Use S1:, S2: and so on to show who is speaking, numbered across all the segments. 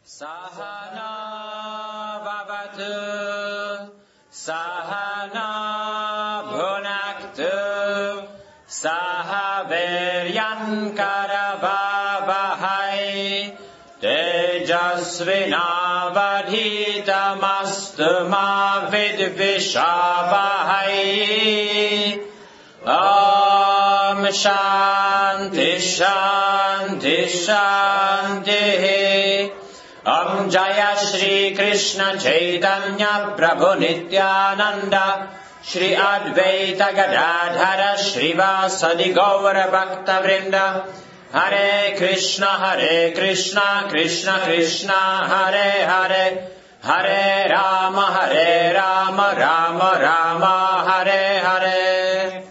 S1: Sahana bhavatu, sahana bhunaktu, sahaviryan karavavahai, tejasvinavadhitamastu ma vidvishavahai. Om Shanti Shanti Shanti. Om Jaya Shri Krishna Chaitanya Prabhu Nityananda Shri Advaita Gadadhara Shrivasadi Gaura Bhakta Vrinda. Hare Krishna Krishna Krishna Hare Hare, Hare Rama Rama Rama Hare Hare.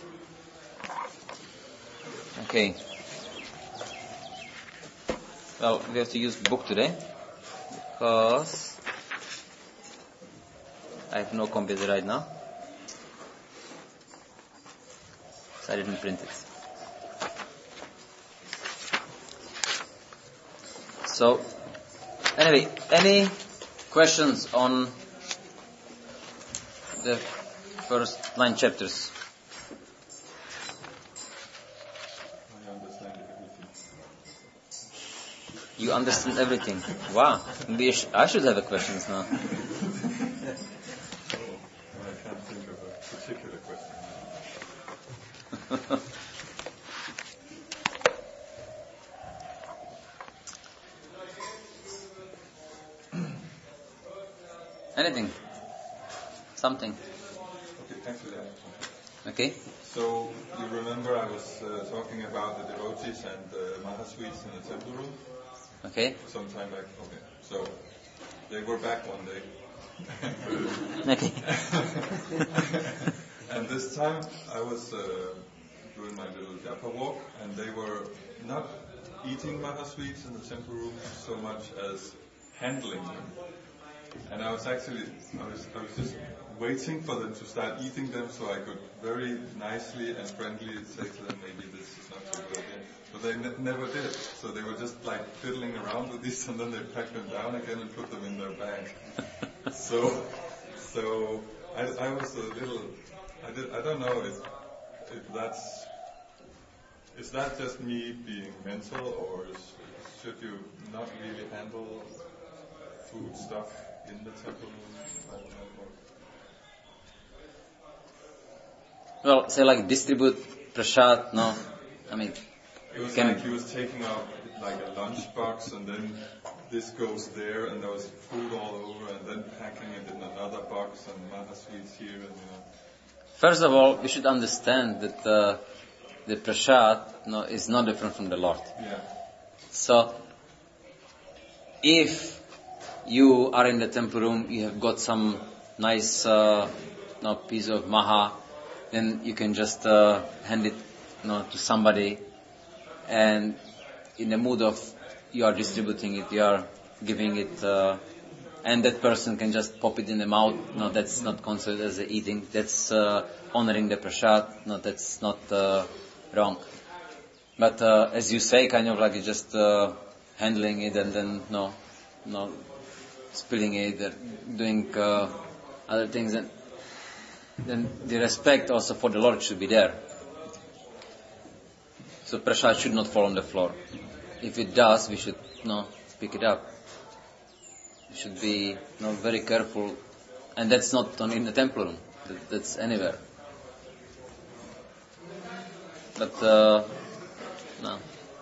S2: Okay. Well, we have to use the book today because I have no computer right now, so I didn't print it. So, anyway, any questions on the first 9 chapters? You understand everything. Wow. Maybe I should have a questions now.
S3: I can't think of a particular question.
S2: Anything? Something?
S3: Okay, actually, I have something.
S2: Okay.
S3: So, you remember I was talking about the devotees and the Mahasweets in the temple room?
S2: Okay.
S3: Some time back. Okay. So, they were back one day.
S2: Okay.
S3: And this time I was doing my little japa walk, and they were not eating Mahasweets in the temple room so much as handling them. And I was just waiting for them to start eating them so I could very nicely and friendly say to them, maybe this is not too good. But they never did. So they were just like fiddling around with these, and then they packed them down again and put them in their bag. So I was a little, I don't know if is that just me being mental, or should you not really handle food stuff in the temple room?
S2: Well, say like distribute prasad, no? I mean,
S3: it was like he was taking out like a lunch box, and then this goes there, and there was food all over, and then packing it in another box, and Mahasweets here, and
S2: First of all, we should understand that the prasad is not different from the Lord.
S3: Yeah.
S2: So, if you are in the temple room, you have got some nice piece of maha, then you can just hand it to somebody, and in the mood of you are distributing it, you are giving it, and that person can just pop it in the mouth. No, that's not considered as eating. That's honoring the prasad. No, that's not wrong. But as you say, kind of like just handling it and then spilling it, doing other things, and then the respect also for the Lord should be there. So prasad should not fall on the floor. If it does, we should pick it up. We should be very careful, and that's not only in the temple room. That's anywhere. But no.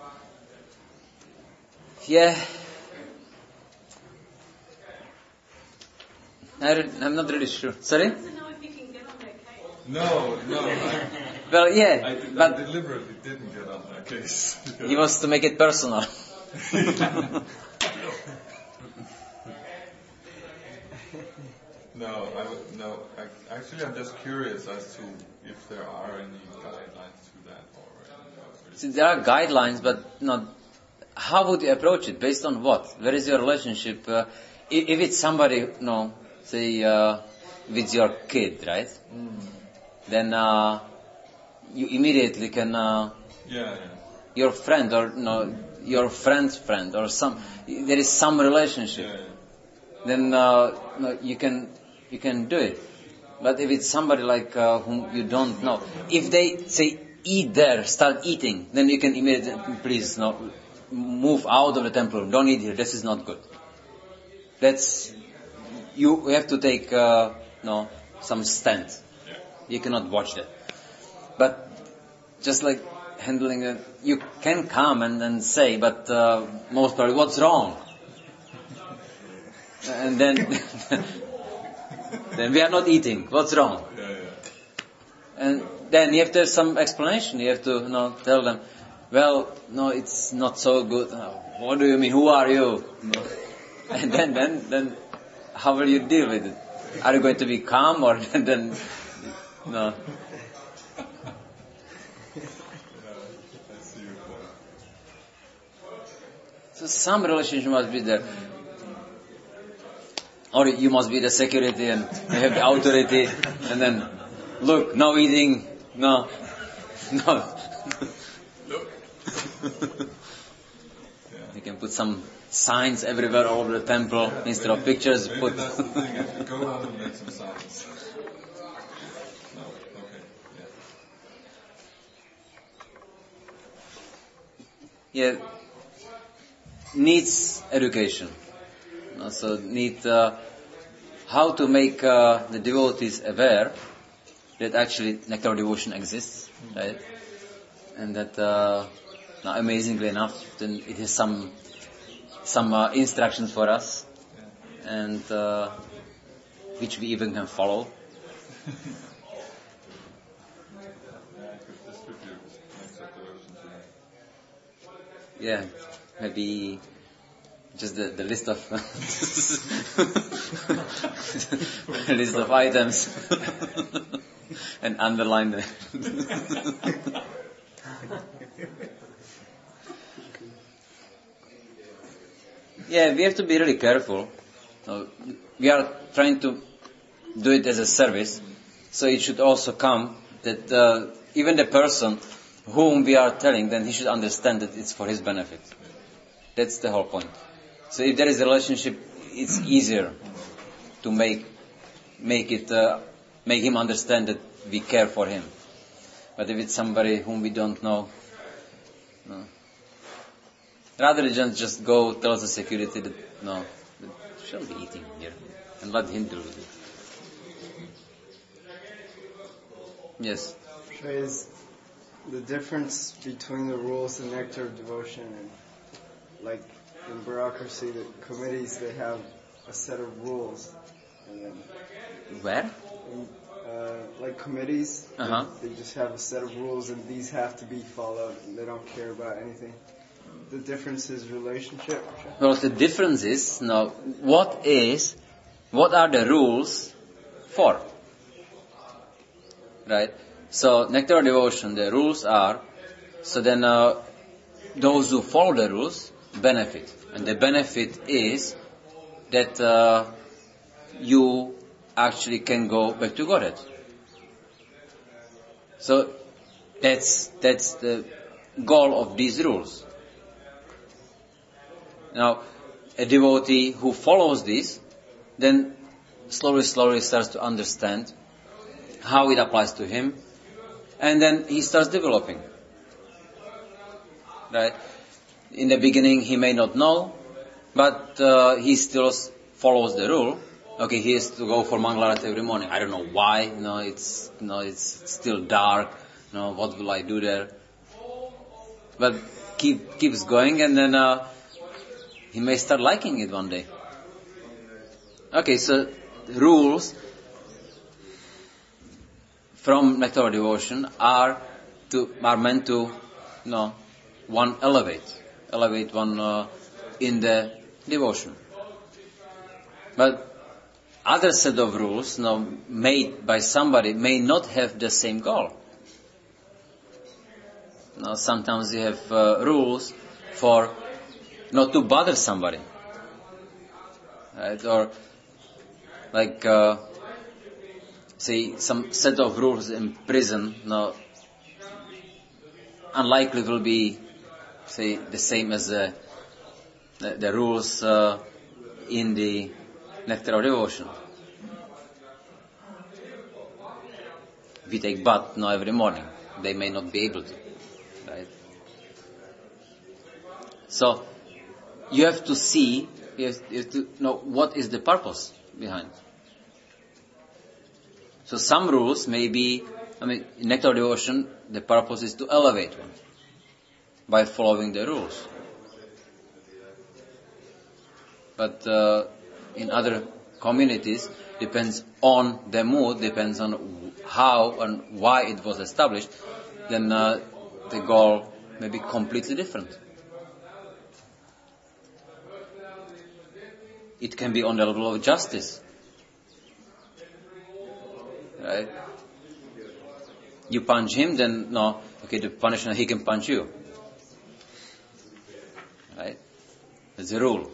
S2: Yeah. I'm not really sure. Sorry?
S3: No.
S2: Well, yeah,
S3: I
S2: but
S3: deliberately didn't get on that case.
S2: He wants to make it personal.
S3: No. Actually, I'm just curious as to if there are any guidelines to that already.
S2: See, there are guidelines, but how would you approach it? Based on what? Where is your relationship? If it's somebody, say, with your kid, right? Then you immediately can. Your friend or your friend's friend or there is some relationship, then you can do it. But if it's somebody like whom you don't know, if they say eat there, start eating, then you can immediately please move out of the temple. Don't eat here. This is not good. You have to take some stand. You cannot watch that. But just like handling it, you can come and say, but most probably, what's wrong? And then then we are not eating. What's wrong? And then you have to have some explanation. You have to tell them, well, no, it's not so good. What do you mean? Who are you? And then how will you deal with it? Are you going to be calm or then no? So some relationship must be there. Or you must be the security and you have the authority and then look, no eating, no. You can put some signs everywhere all over the temple instead of pictures.
S3: Maybe
S2: put
S3: that's the thing. If you go home and make some signs. No, okay,
S2: yeah. Needs education. So need how to make the devotees aware that actually nectar devotion exists, right? And that now amazingly enough, then it has some instructions for us, and which we even can follow. Yeah, maybe just the list of list of items and underline them. Yeah, we have to be really careful. We are trying to do it as a service, so it should also come that even the person whom we are telling, then he should understand that it's for his benefit. That's the whole point. So if there is a relationship, it's easier to make him understand that we care for him. But if it's somebody whom we don't know, no. Rather than just go tell the security that no, we shouldn't be eating here, and let him deal with it. Yes.
S4: Is the difference between the rules in nectar of devotion and like in bureaucracy, the committees, they have a set of rules, and then
S2: where?
S4: Like committees,
S2: Uh-huh.
S4: they just have a set of rules, and these have to be followed, and they don't care about anything. The difference is relationship.
S2: Well, the difference is now what are the rules for? Right. So nectar of devotion, the rules are so then those who follow the rules benefit, and the benefit is that you actually can go back to Godhead. So that's the goal of these rules. Now, a devotee who follows this, then slowly starts to understand how it applies to him, and then he starts developing. Right? In the beginning, he may not know, but he still follows the rule. Okay, he has to go for Mangalarati every morning. I don't know why. It's still dark. What will I do there? But keeps going, and then he may start liking it one day. Okay, so rules from nectar of devotion are meant to one elevate one in the devotion. But other set of rules made by somebody may not have the same goal. Sometimes you have rules for not to bother somebody, right? Or like say some set of rules in prison unlikely will be say, the same as the rules in the Nectar of Devotion. If you take bath every morning, they may not be able to, right? So you have to see, you have to know what is the purpose behind. So some rules may be, in Nectar of Devotion, the purpose is to elevate one by following the rules. But in other communities, depends on the mood, depends on how and why it was established, then the goal may be completely different. It can be on the level of justice. Right? You punch him, then the punishment, he can punch you. Right? That's a rule.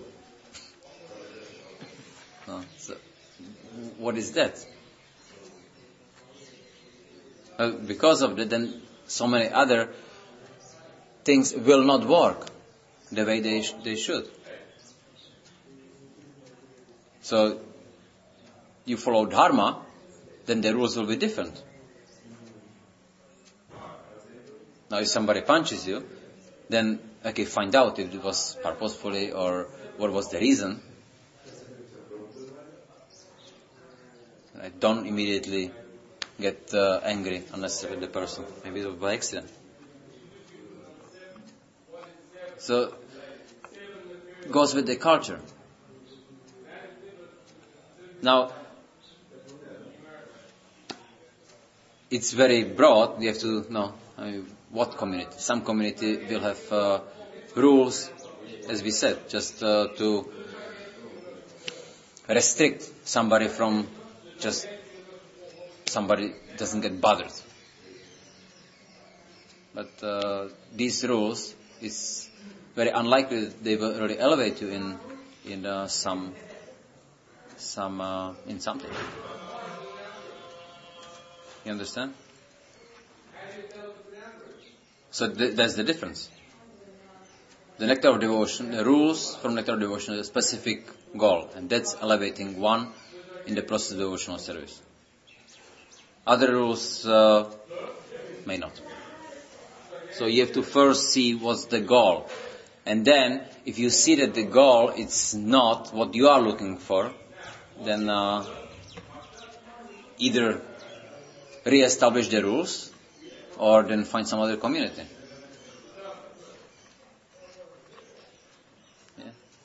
S2: So what is that? Because of that, then so many other things will not work the way they should. So you follow dharma, then the rules will be different. Now if somebody punches you, then find out if it was purposefully or what was the reason. Don't immediately get angry unnecessarily with the person. Maybe it was by accident. So it goes with the culture. Now, it's very broad. We have to know what community. Some community will have rules, as we said, just to restrict somebody from just somebody doesn't get bothered. But these rules is very unlikely that they will really elevate you in something. You understand? So that's the difference. The Nectar of Devotion, the rules from Nectar of Devotion is a specific goal, and that's elevating one in the process of devotional service. Other rules may not. So you have to first see what's the goal. And then, if you see that the goal is not what you are looking for, then either re-establish the rules or then find some other community. Yeah.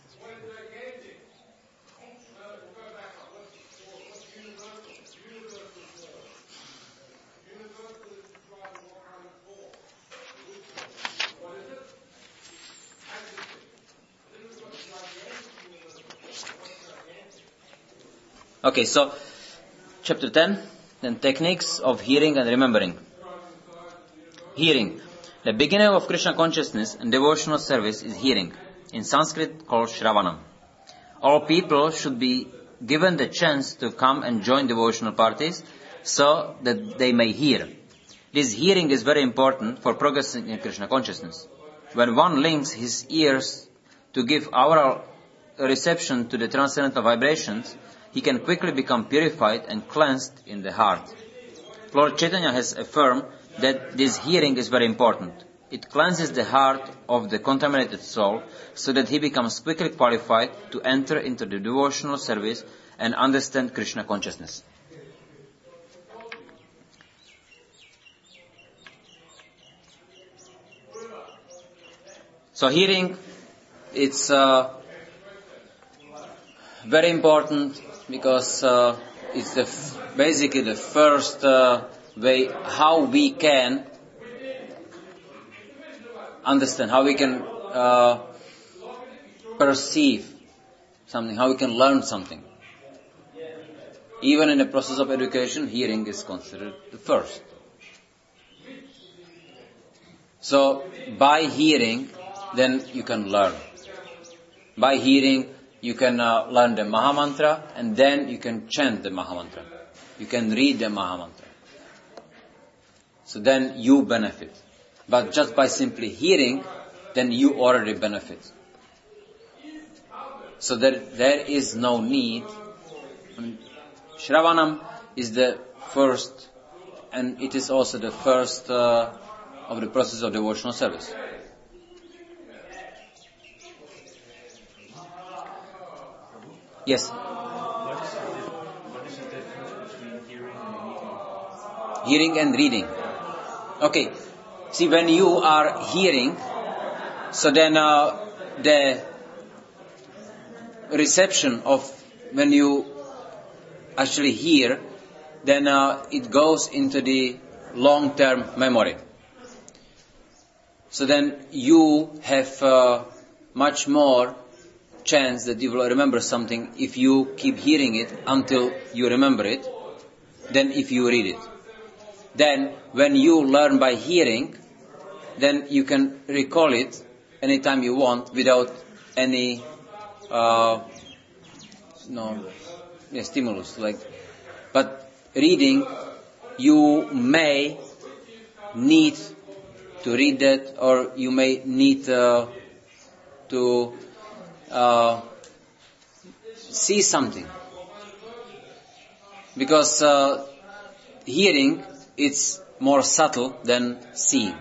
S2: Okay, so chapter 10, then techniques of hearing and remembering. Hearing. The beginning of Krishna consciousness and devotional service is hearing, in Sanskrit called Shravanam. All people should be given the chance to come and join devotional parties so that they may hear. This hearing is very important for progressing in Krishna consciousness. When one links his ears to give aural reception to the transcendental vibrations, he can quickly become purified and cleansed in the heart. Lord Chaitanya has affirmed that this hearing is very important. It cleanses the heart of the contaminated soul so that he becomes quickly qualified to enter into the devotional service and understand Krishna consciousness. So hearing, it's very important because it's basically the first way how we can understand, how we can perceive something, how we can learn something. Even in the process of education, hearing is considered the first. So by hearing, then you can learn. By hearing, you can learn the Mahamantra, and then you can chant the Mahamantra. You can read the Mahamantra. So then you benefit. But just by simply hearing, then you already benefit. So there is no need. Shravanam is the first, and it is also the first of the process of devotional service. Yes?
S5: What is the difference between hearing and reading?
S2: Hearing and reading. Okay. See, when you are hearing, so then the reception of when you actually hear, then it goes into the long-term memory. So then you have much more chance that you will remember something if you keep hearing it until you remember it, than if you read it. Then when you learn by hearing, then you can recall it anytime you want without any stimulus. But reading, you may need to read that, or you may need to see something, because hearing, it's more subtle than seeing.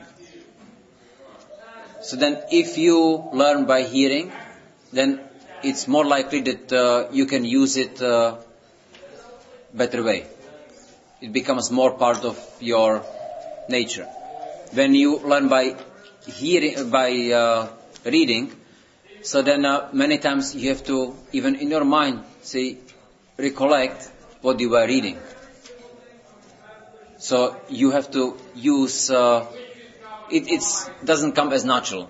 S2: So then if you learn by hearing, then it's more likely that you can use it better way. It becomes more part of your nature. When you learn by hearing, by reading, so then many times you have to, even in your mind, recollect what you were reading. So you have to use, it doesn't come as natural.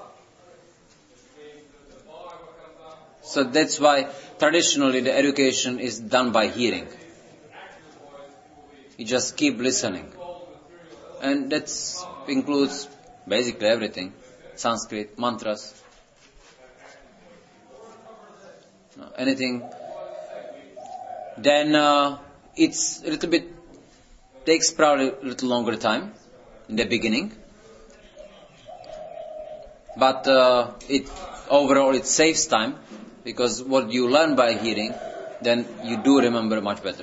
S2: So that's why traditionally the education is done by hearing. You just keep listening. And that includes basically everything. Sanskrit, mantras, anything. Then it's a little bit, takes probably a little longer time in the beginning. But overall it saves time, because what you learn by hearing, then you do remember much better.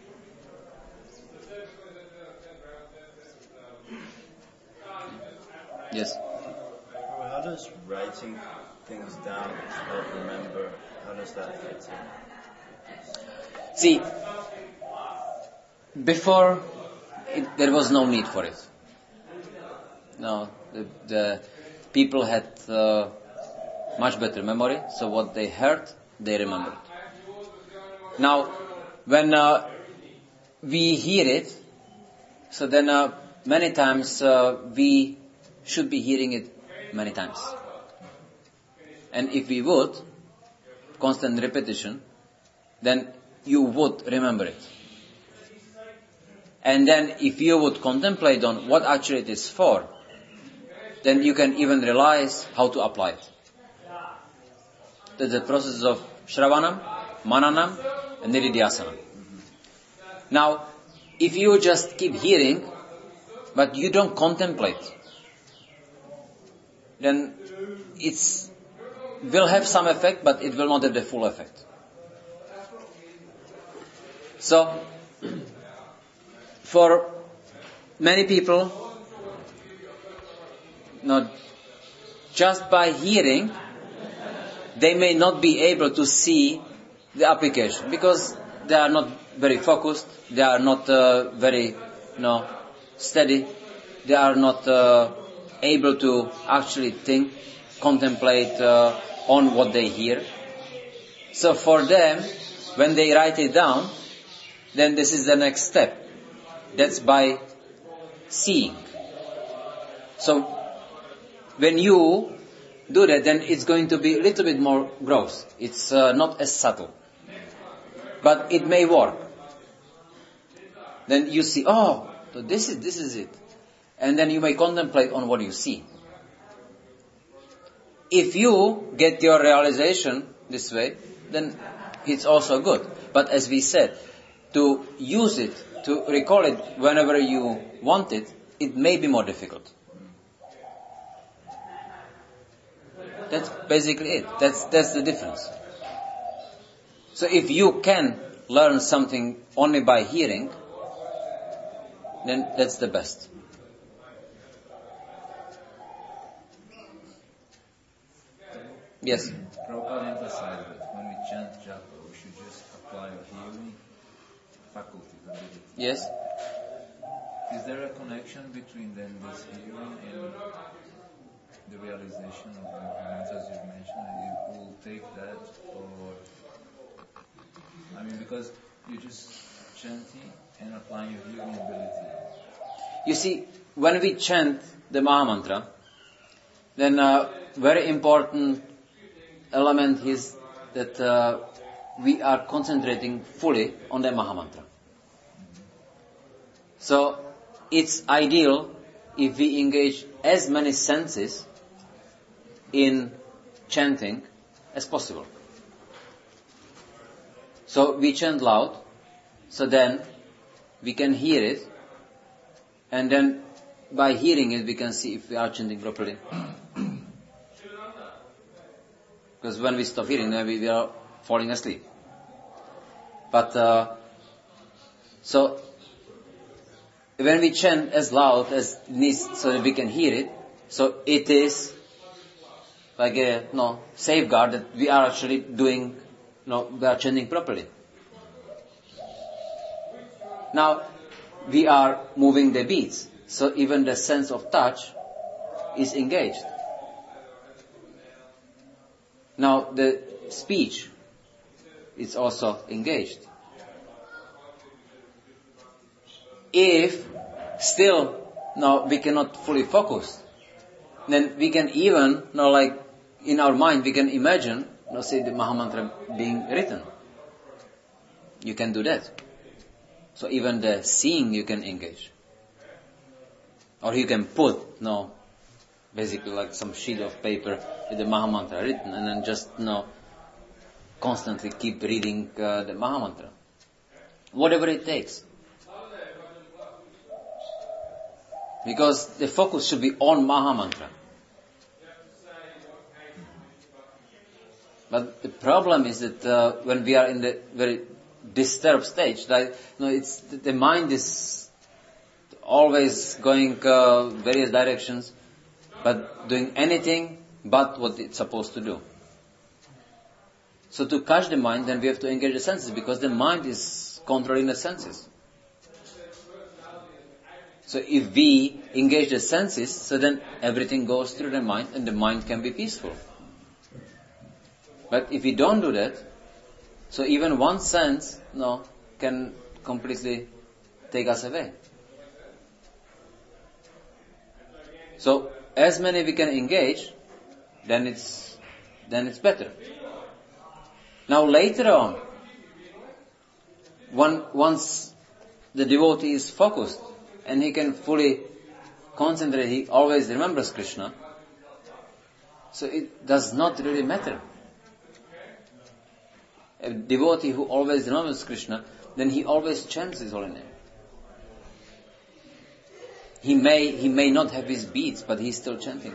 S2: Yes?
S6: How does writing things down to help remember, how does that fit in?
S2: See, before, there was no need for it. No, the people had much better memory, so what they heard, they remembered. Now, when we hear it, so then many times we should be hearing it many times. And if we would, constant repetition, then you would remember it. And then if you would contemplate on what actually it is for, then you can even realize how to apply it. That's the process of Shravanam, Mananam, and Nididhyasana. Now, if you just keep hearing, but you don't contemplate, then it will have some effect, but it will not have the full effect. So, for many people, not just by hearing, they may not be able to see the application, because they are not very focused, they are not very steady, they are not able to actually think, contemplate on what they hear. So for them, when they write it down, then this is the next step. That's by seeing. So when you do that, then it's going to be a little bit more gross. It's not as subtle. But it may work. Then you see, so this is it. And then you may contemplate on what you see. If you get your realization this way, then it's also good. But as we said, to use it, to recall it whenever you want it, it may be more difficult. That's basically it. That's the difference. So if you can learn something only by hearing, then that's the best. Yes?
S5: Prabhupada emphasized that when we chant japa, we should just apply our hearing faculty, ability.
S2: Yes?
S5: Is there a connection between then this hearing and the realization of the mantras you've mentioned? You will take that, or I mean, because you're just chanting and applying your hearing ability.
S2: You see, when we chant the Mahamantra, then a very important element is that we are concentrating fully on the Mahamantra. So, it's ideal if we engage as many senses in chanting as possible. So, we chant loud, so then we can hear it, and then by hearing it we can see if we are chanting properly. Because when we stop hearing, then we are falling asleep. But, so, when we chant as loud as needs so that we can hear it, so it is like a safeguard that we are actually doing, we are chanting properly. Now, we are moving the beats, so even the sense of touch is engaged. Now, the speech is also engaged. If still we cannot fully focus, then we can even in our mind we can imagine say the Mahamantra being written. You can do that. So even the seeing you can engage. Or you can put basically like some sheet of paper with the Mahamantra written, and then just constantly keep reading the Mahamantra. Whatever it takes. Because the focus should be on Mahamantra. But the problem is that when we are in the very disturbed stage, it's the mind is always going various directions, but doing anything but what it's supposed to do. So to catch the mind, then we have to engage the senses, because the mind is controlling the senses. So if we engage the senses, so then everything goes through the mind, and the mind can be peaceful. But if we don't do that, so even one sense, can completely take us away. So as many we can engage, then it's better. Now later on, once the devotee is focused and he can fully concentrate, he always remembers Krishna. So it does not really matter. A devotee who always remembers Krishna, then he always chants his holy name. He may not have his beats, but he's still chanting.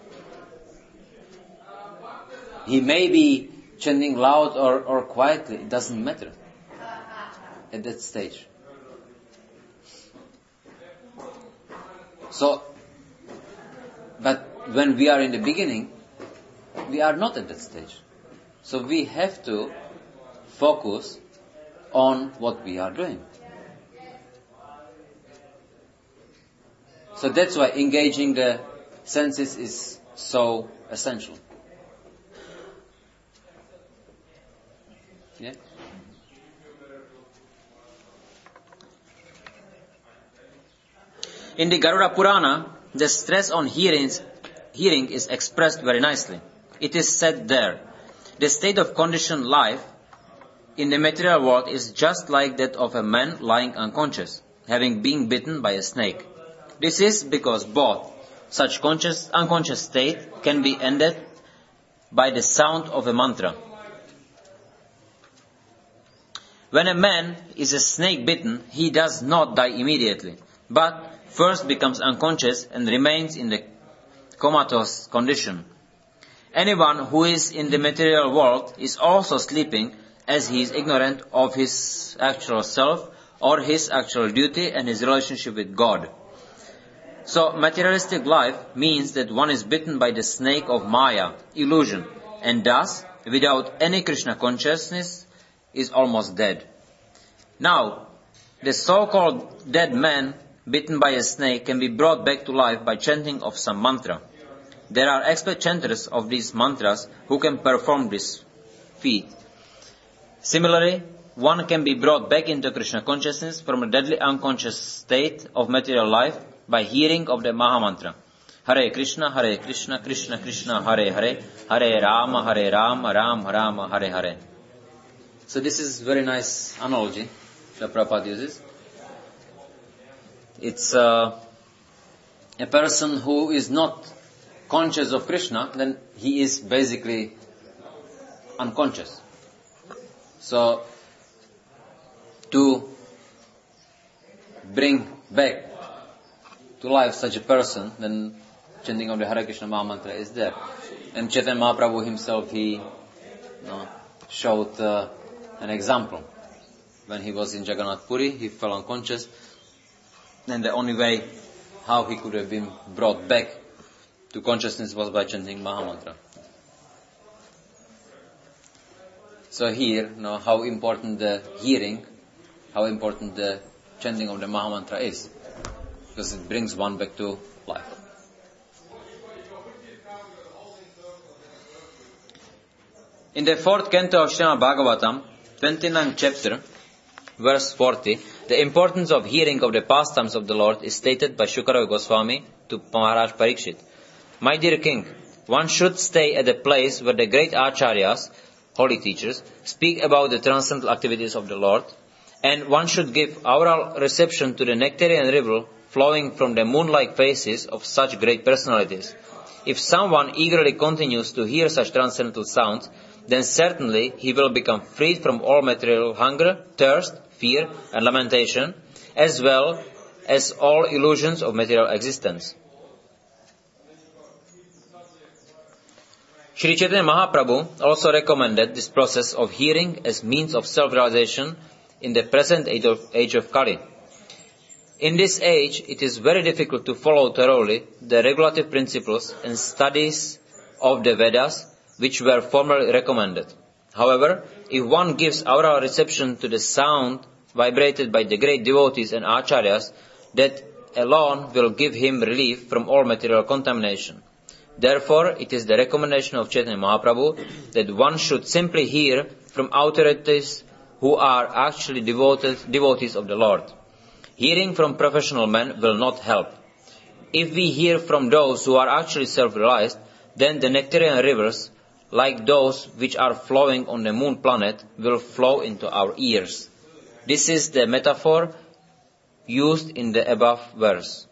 S2: He may be chanting loud or quietly, it doesn't matter at that stage. So, but when we are in the beginning, we are not at that stage. So we have to focus on what we are doing. So that's why engaging the senses is so essential. Yeah? In the Garuda Purana, the stress on hearing is expressed very nicely. It is said there, the state of conditioned life in the material world is just like that of a man lying unconscious, having been bitten by a snake. This is because both such unconscious state can be ended by the sound of a mantra. When a man is a snake bitten, he does not die immediately, but first becomes unconscious and remains in the comatose condition. Anyone who is in the material world is also sleeping, as he is ignorant of his actual self or his actual duty and his relationship with God. So materialistic life means that one is bitten by the snake of Maya, illusion, and thus, without any Krishna consciousness, is almost dead. Now, the so-called dead man bitten by a snake can be brought back to life by chanting of some mantra. There are expert chanters of these mantras who can perform this feat. Similarly, one can be brought back into Krishna consciousness from a deadly unconscious state of material life by hearing of the Maha Mantra. Hare Krishna, Krishna Krishna, Hare Hare, Hare Rama, Rama Rama, Hare Hare. So this is very nice analogy that Prabhupada uses. It's a person who is not conscious of Krishna, then he is basically unconscious. So, to bring back to life such a person, then chanting of the Hare Krishna Maha Mantra is there. And Chaitanya Mahaprabhu himself, he showed an example. When he was in Jagannath Puri, he fell unconscious. And the only way how he could have been brought back to consciousness was by chanting Maha Mantra. So here, how important the hearing, how important the chanting of the Maha Mantra is. Because it brings one back to life. In the 4th canto of Srimad Bhagavatam, 29th chapter, verse 40, the importance of hearing of the pastimes of the Lord is stated by Shukadeva Goswami to Maharaj Parikshit. My dear king, one should stay at a place where the great acharyas, holy teachers, speak about the transcendental activities of the Lord, and one should give oral reception to the nectarian river flowing from the moon-like faces of such great personalities. If someone eagerly continues to hear such transcendental sounds, then certainly he will become freed from all material hunger, thirst, fear, and lamentation, as well as all illusions of material existence. Sri Chaitanya Mahaprabhu also recommended this process of hearing as means of self-realization in the present age of Kali. In this age, it is very difficult to follow thoroughly the regulative principles and studies of the Vedas which were formerly recommended. However, if one gives oral reception to the sound vibrated by the great devotees and acharyas, that alone will give him relief from all material contamination. Therefore, it is the recommendation of Chaitanya Mahaprabhu that one should simply hear from authorities who are actually devotees of the Lord. Hearing from professional men will not help. If we hear from those who are actually self-realized, then the nectarian rivers, like those which are flowing on the moon planet, will flow into our ears. This is the metaphor used in the above verse.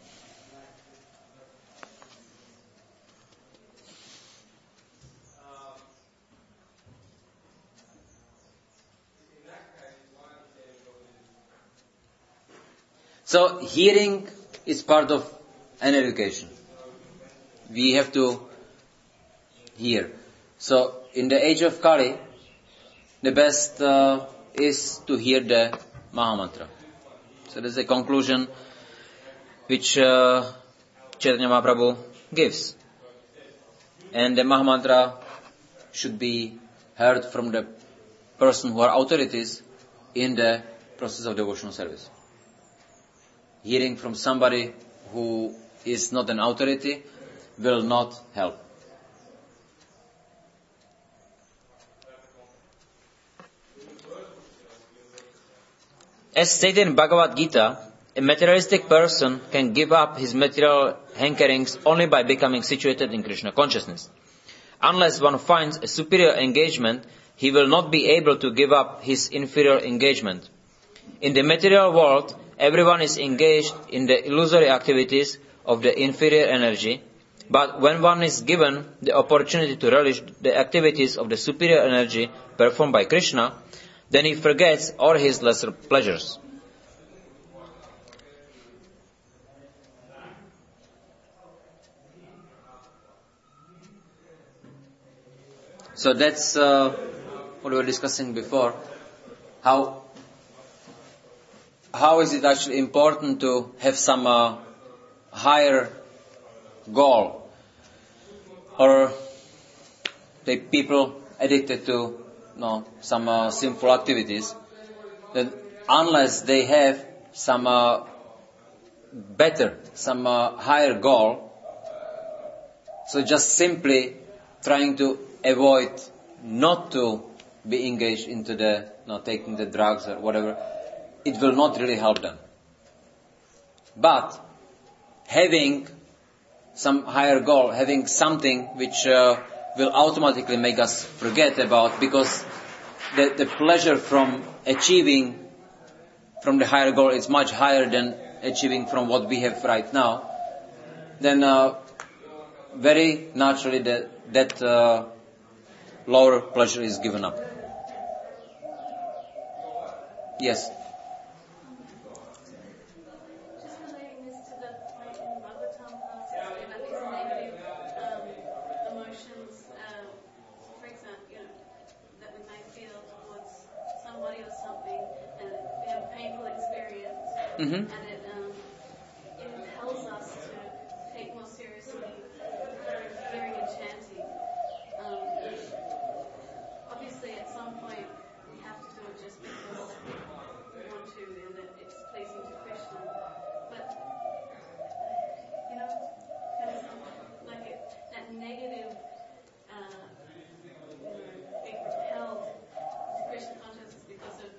S2: So, hearing is part of an education. We have to hear. So, in the age of Kali, the best is to hear the Maha Mantra. So, there's a conclusion which Chaitanya Mahaprabhu gives. And the Maha Mantra should be heard from the person who are authorities in the process of devotional service. Hearing from somebody who is not an authority will not help. As stated in Bhagavad Gita, a materialistic person can give up his material hankerings only by becoming situated in Krishna consciousness. Unless one finds a superior engagement, he will not be able to give up his inferior engagement. In the material world, everyone is engaged in the illusory activities of the inferior energy, but when one is given the opportunity to relish the activities of the superior energy performed by Krishna, then he forgets all his lesser pleasures. So that's what we were discussing before. How is it actually important to have some higher goal? Or the people addicted to some sinful activities, that unless they have some higher goal, so just simply trying to avoid not to be engaged into the taking the drugs or whatever, it will not really help them. But having some higher goal, having something which will automatically make us forget about, because the pleasure from achieving from the higher goal is much higher than achieving from what we have right now, then very naturally that lower pleasure is given up. Yes.
S7: Just relating this to the point in Bhagavatam about these negative emotions, for example, that we may feel towards somebody or something, and we have a painful experience, and it impels us to take more seriously hearing and chanting. Obviously, at some point, we have to do it just because we want to, and that it's pleasing to Krishna. But kind of like that negative, being repelled to Krishna consciousness because of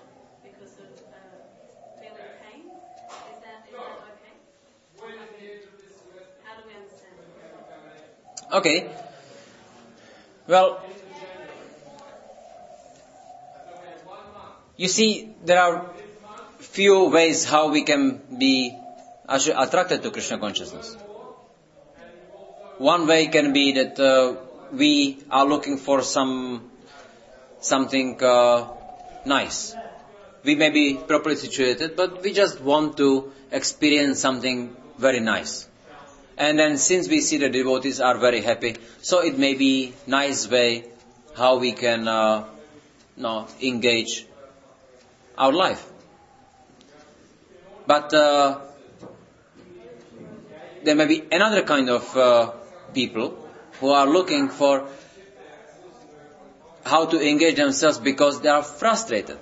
S7: feeling pain. Is that okay? How do we understand it?
S2: Okay. Well, you see, there are few ways how we can be actually attracted to Krishna consciousness. One way can be that we are looking for something nice. We may be properly situated, but we just want to experience something very nice. And then since we see the devotees are very happy, so it may be nice way how we can engage our life. But there may be another kind of people who are looking for how to engage themselves because they are frustrated.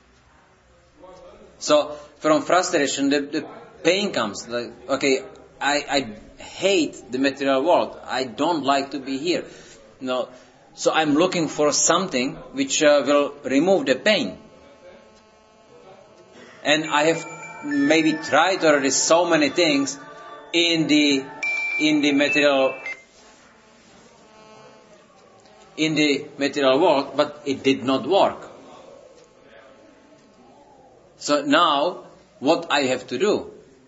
S2: So from frustration, the pain comes. Like, okay, I hate the material world. I don't like to be here. So I'm looking for something which will remove the pain. And I have maybe tried already so many things in the material world, but it did not work. So now, what I have to do?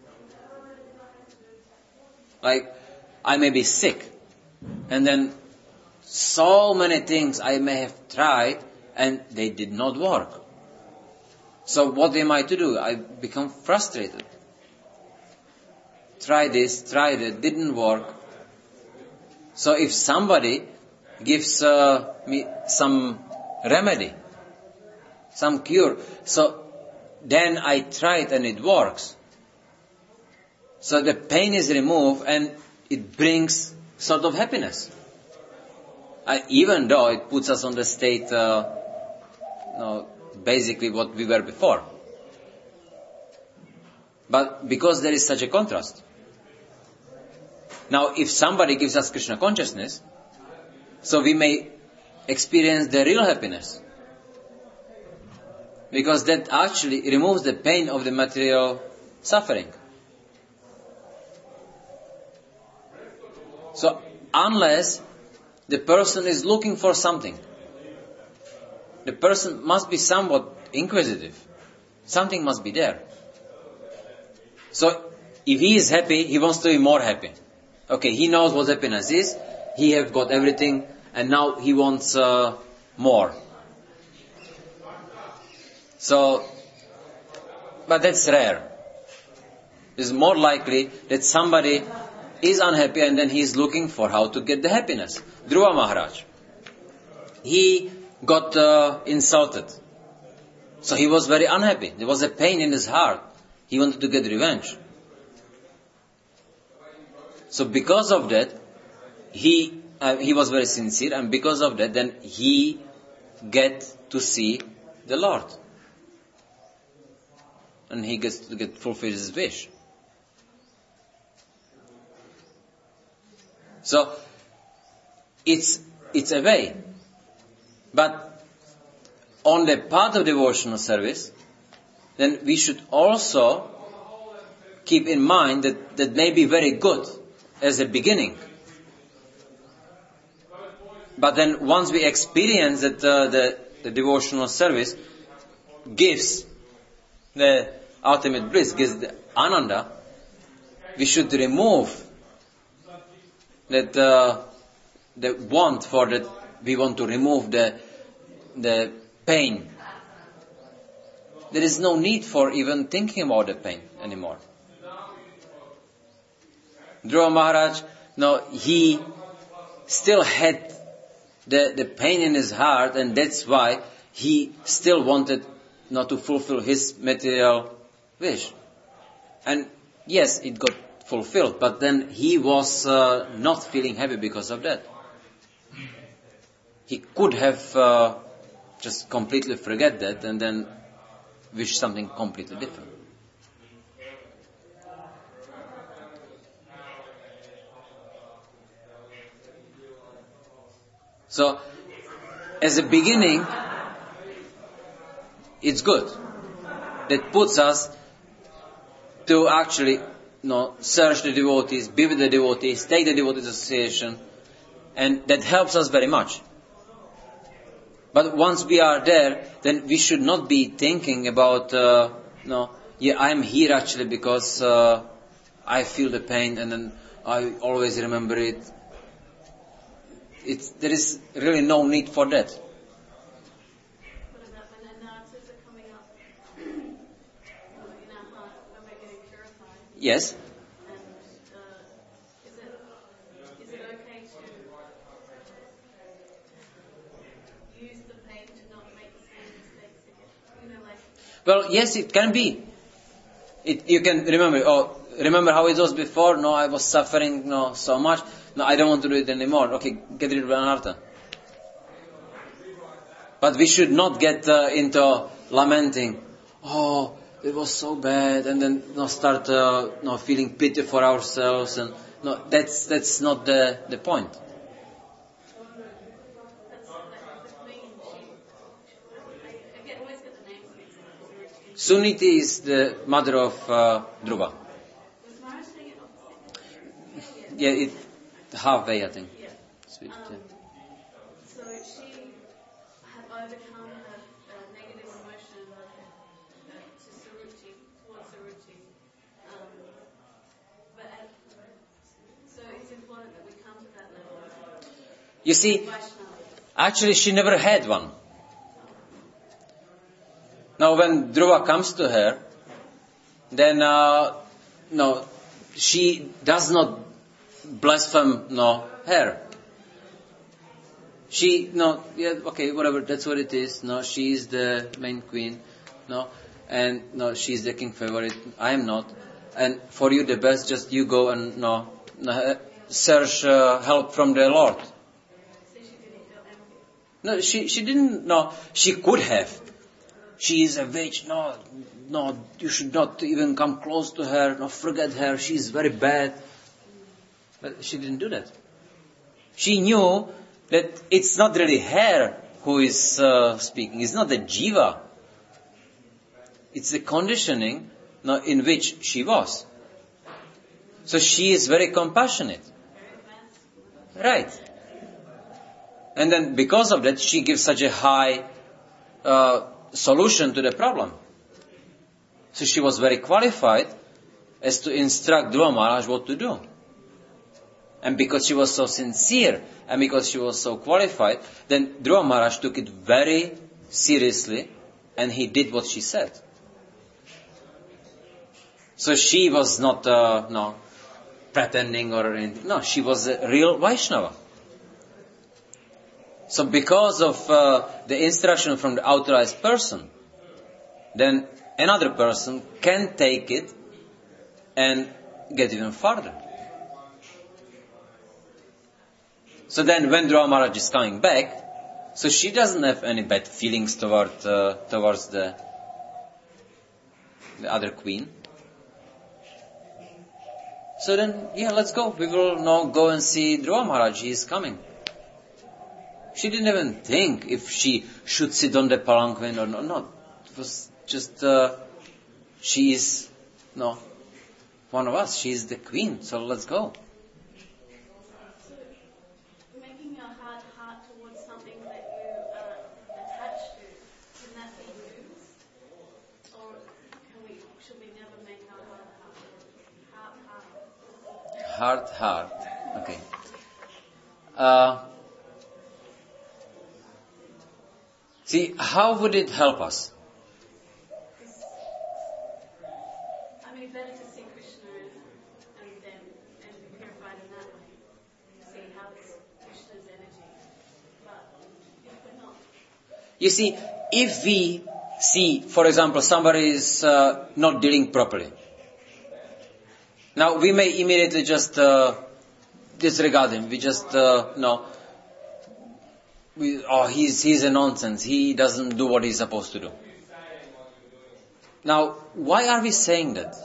S2: Like, I may be sick, and then so many things I may have tried, and they did not work. So what am I to do? I become frustrated. Try this, try that, didn't work. So if somebody gives me some remedy, some cure, so then I try it and it works. So the pain is removed and it brings sort of happiness. Even though it puts us on the state, basically what we were before. But because there is such a contrast. Now, if somebody gives us Krishna consciousness, so we may experience the real happiness. Because that actually removes the pain of the material suffering. So, unless the person is looking for something, the person must be somewhat inquisitive. Something must be there. So, if he is happy, he wants to be more happy. Okay, he knows what happiness is. He has got everything, and now he wants more. So, but that's rare. It's more likely that somebody is unhappy and then he is looking for how to get the happiness. Dhruva Maharaj. he got insulted. So he was very unhappy. There was a pain in his heart. He wanted to get revenge. So because of that, he was very sincere, and because of that, then he get to see the Lord. And he gets to fulfill his wish. So, it's a way. But on the part of devotional service, then we should also keep in mind that may be very good as a beginning. But then once we experience that the devotional service gives the ultimate bliss, gives the ananda, we should remove that the want for that. We want to remove the pain. There is no need for even thinking about the pain anymore. Dhruva Maharaj, he still had the pain in his heart, and that's why he still wanted not to fulfill his material wish. And yes, it got fulfilled, but then he was not feeling happy because of that. He could have just completely forget that and then wish something completely different. So, as a beginning, it's good. That puts us to actually search the devotees, be with the devotees, take the devotees association, and that helps us very much. But once we are there, then we should not be thinking about, I'm here actually because I feel the pain and then I always remember it. There is really no need for that.
S7: What about when the narratives are coming up in our heart when we're getting purified?
S2: Yes.
S7: And is it okay to use the pain to not make the same mistakes again?
S2: Well, yes, it can be. You can remember how it was before? No, I was suffering so much. No, I don't want to do it anymore. Okay, get rid of anartha. But we should not get into lamenting. Oh, it was so bad, and then start feeling pity for ourselves, and that's not the point. Suniti is the mother of Dhruva. Yeah, halfway, I think.
S7: Yeah.
S2: Sweet, yeah.
S7: So she had overcome her negative emotion towards Suruchi. So it's important that we come to that level.
S2: You see, actually she never had one. Now when Dhruva comes to her, then she does not blaspheme her. She whatever, that's what it is. She is the main queen. And she's the king favorite. I am not. And for you the best, just you go and search help from the Lord. No, she didn't. No, she could have. She is a witch. No, you should not even come close to her. No, forget her. She is very bad. But she didn't do that. She knew that it's not really her who is speaking. It's not the jiva. It's the conditioning in which she was. So she is very compassionate. Right. And then because of that, she gives such a high solution to the problem. So she was very qualified as to instruct Dhruva Maharaj what to do. And because she was so sincere, and because she was so qualified, then Dhruva Maharaj took it very seriously, and he did what she said. So she was not pretending or anything. No, she was a real Vaishnava. So because of the instruction from the authorized person, then another person can take it and get even further. So then when Dhruva Maharaj is coming back, so she doesn't have any bad feelings towards the other queen. So then, let's go. We will now go and see Dhruva Maharaj. He is coming. She didn't even think if she should sit on the palanquin or not. It was just, she is, one of us. She is the queen. So let's go.
S7: So, making a hard heart towards something that you are attached to, can that be used? Or should we never make our hard heart?
S2: Hard. Okay. See, how would it help us?
S7: I mean, better to see Krishna and be purified in that way. See how it's Krishna's energy. But if we're not.
S2: You see, if we see, for example, somebody is not dealing properly, now we may immediately just disregard him. We just he's a nonsense. He doesn't do what he's supposed to do. Now, why are we saying that?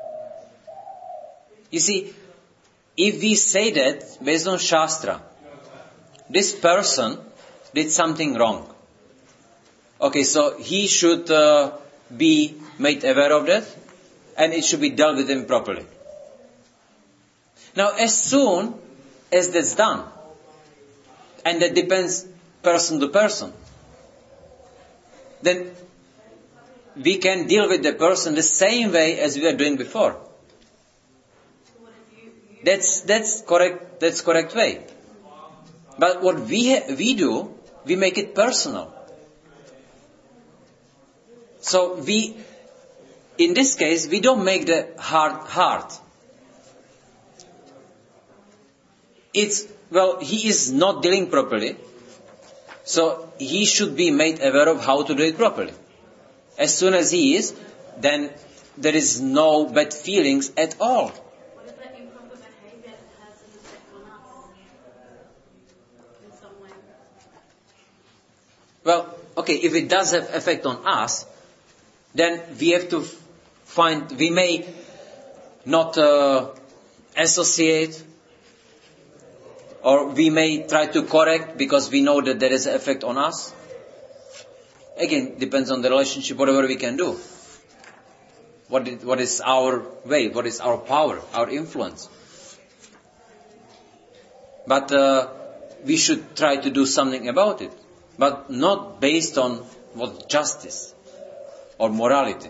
S2: You see, if we say that based on Shastra, this person did something wrong. Okay, so he should be made aware of that, and it should be dealt with him properly. Now, as soon as that's done, and that depends person to person, then we can deal with the person the same way as we were doing before. That's correct. That's correct way. But what we do, we make it personal. So in this case, we don't make the hard. He is not dealing properly, so he should be made aware of how to do it properly. As soon as he is, then there is no bad feelings at all.
S7: What if that improper behavior has an effect on us in some way?
S2: Well, okay, if it does have effect on us, then we have to we may not associate, or we may try to correct because we know that there is an effect on us. Again, depends on the relationship, whatever we can do. What is our way? What is our power, our influence? But we should try to do something about it. But not based on what justice or morality.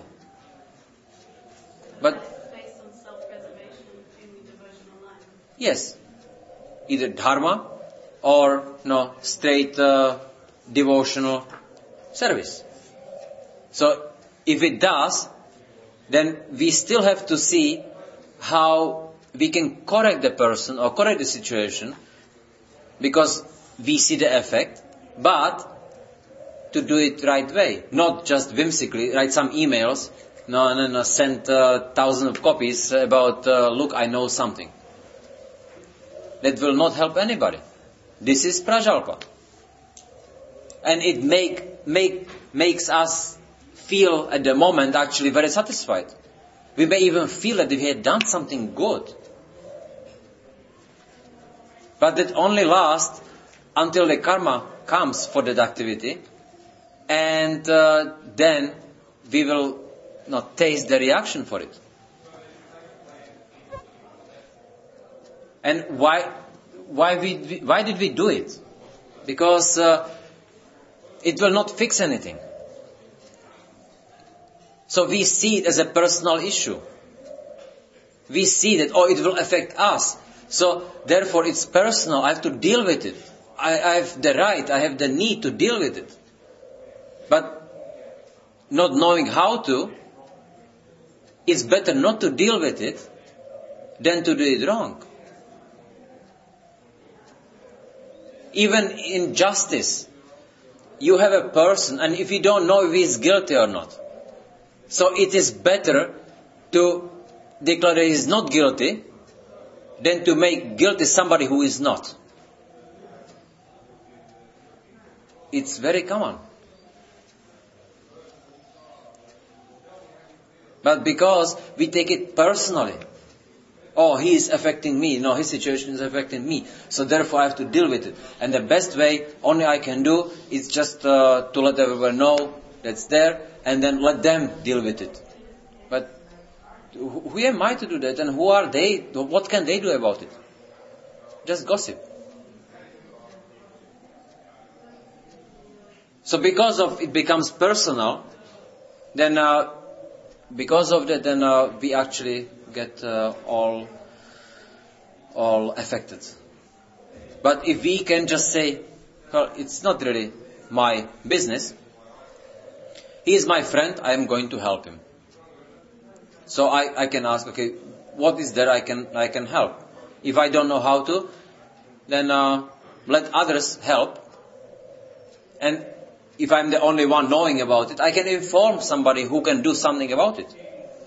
S2: But
S7: based on self-preservation in the devotional life.
S2: Yes. Either dharma or straight devotional service. So if it does, then we still have to see how we can correct the person or correct the situation, because we see the effect, but to do it right way, not just whimsically write some emails, and then send thousands of copies about look, I know something. That will not help anybody. This is prajalpa. And it makes us feel at the moment actually very satisfied. We may even feel that we had done something good. But that only lasts until the karma comes for that activity, and then we will not taste the reaction for it. And why did we do it? Because it will not fix anything. So we see it as a personal issue. We see that, it will affect us. So therefore it's personal. I have to deal with it. I have the right, I have the need to deal with it. But not knowing how to, it's better not to deal with it than to do it wrong. Even in justice, you have a person, and if you don't know if he is guilty or not, so it is better to declare that he is not guilty than to make guilty somebody who is not. It's very common. But because we take it personally, oh, he is affecting me, no, his situation is affecting me, so therefore I have to deal with it. And the best way, only I can do, is just to let everyone know that's there, and then let them deal with it. But who am I to do that, and who are they, what can they do about it? Just gossip. So because of it becomes personal, then because of that, then we actually get all affected. But if we can just say, well, it's not really my business. He is my friend, I am going to help him. So I can ask, okay, what is there I can help? If I don't know how to, then let others help. And if I'm the only one knowing about it, I can inform somebody who can do something about it.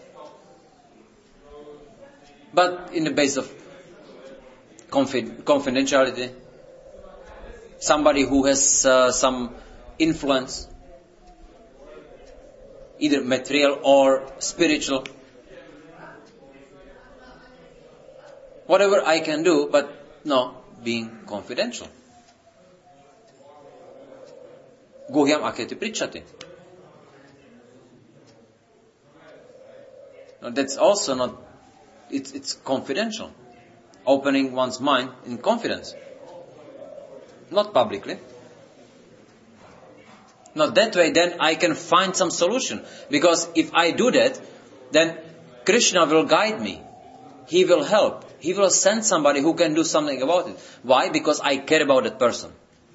S2: But in the base of confidentiality, somebody who has some influence, either material or spiritual, whatever I can do, but no, being confidential. Guhjam aketi pričati. No, that's also not, it's confidential. Opening one's mind in confidence. Not publicly. Not that way, then I can find some solution. Because if I do that, then Krishna will guide me. He will help. He will send somebody who can do something about it. Why? Because I care about that person.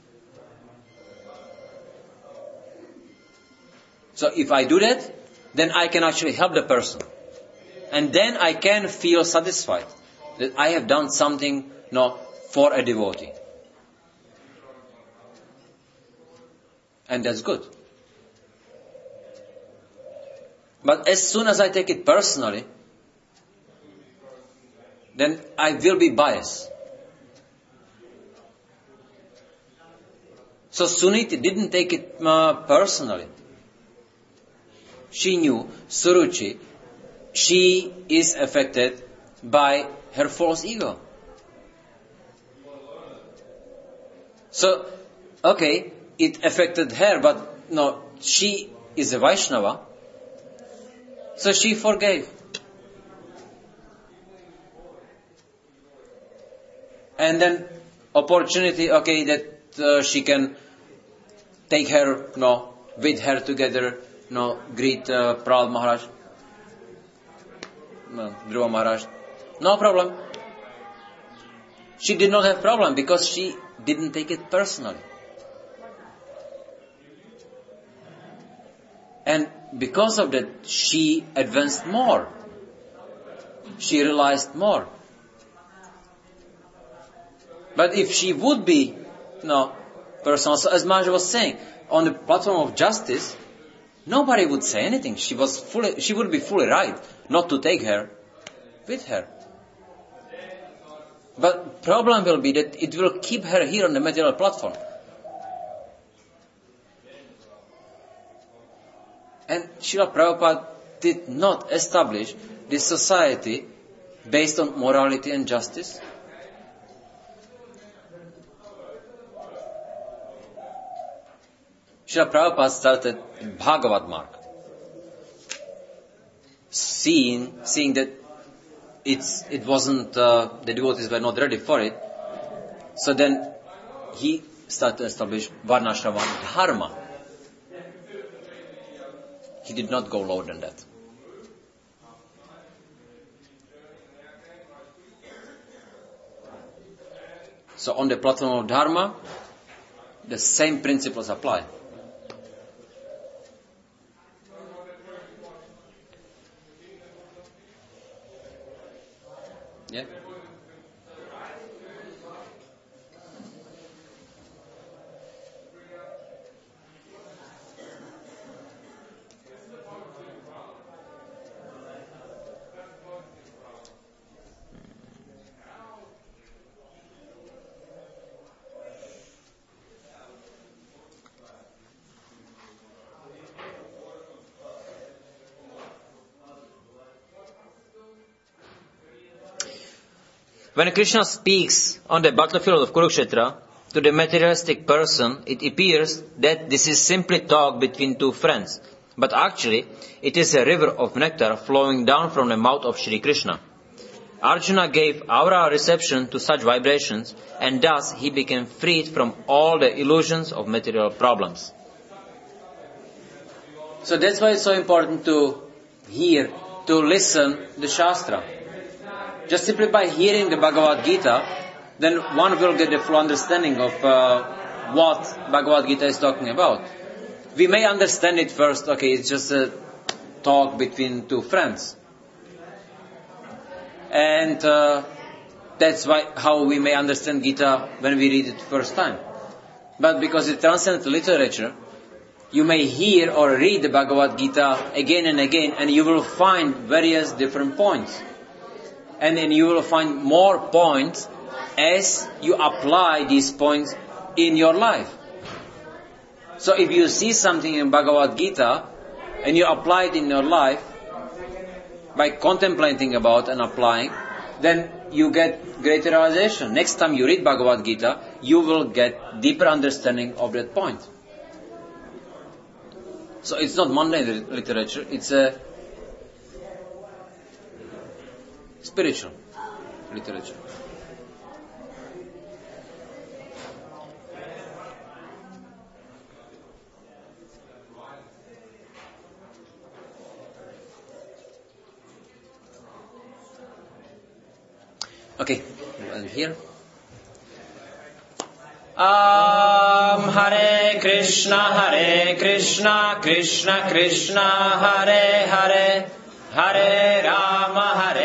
S2: So if I do that, then I can actually help the person. And then I can feel satisfied that I have done something for a devotee. And that's good. But as soon as I take it personally, then I will be biased. So Suniti didn't take it personally. She knew, Suruchi, she is affected by her false ego. So, okay, it affected her, but no, she is a Vaishnava, so she forgave. And then opportunity, okay, that she can take her, with her together, greet Prahlad Maharaj, Dhruva Maharaj. No problem. She did not have problem because she didn't take it personally. And because of that, she advanced more. She realized more. But if she would be, personal, so as Maharaj was saying, on the platform of justice, nobody would say anything. She would be fully right not to take her with her. But problem will be that it will keep her here on the material platform. And Srila Prabhupada did not establish this society based on morality and justice. Srila Prabhupada started Bhagavad Marg. Seeing that it wasn't, the devotees were not ready for it, so then he started to establish Varnashrama Dharma. He did not go lower than that. So on the platform of Dharma, the same principles apply. Yeah? When Krishna speaks on the battlefield of Kurukshetra to the materialistic person, it appears that this is simply talk between two friends. But actually, it is a river of nectar flowing down from the mouth of Shri Krishna. Arjuna gave aura reception to such vibrations, and thus he became freed from all the illusions of material problems. So that's why it's so important to hear, to listen the Shastra. Just simply by hearing the Bhagavad Gita, then one will get a full understanding of what Bhagavad Gita is talking about. We may understand it first, okay, it's just a talk between two friends. And that's how we may understand Gita when we read it first time. But because it transcends literature, you may hear or read the Bhagavad Gita again and again, and you will find various different points. And then you will find more points as you apply these points in your life. So if you see something in Bhagavad Gita and you apply it in your life by contemplating about and applying, then you get greater realization. Next time you read Bhagavad Gita, you will get deeper understanding of that point. So it's not mundane literature, it's a spiritual literature. Okay, and here.
S1: Hare Krishna, Krishna Krishna, Hare Hare, Hare Rama,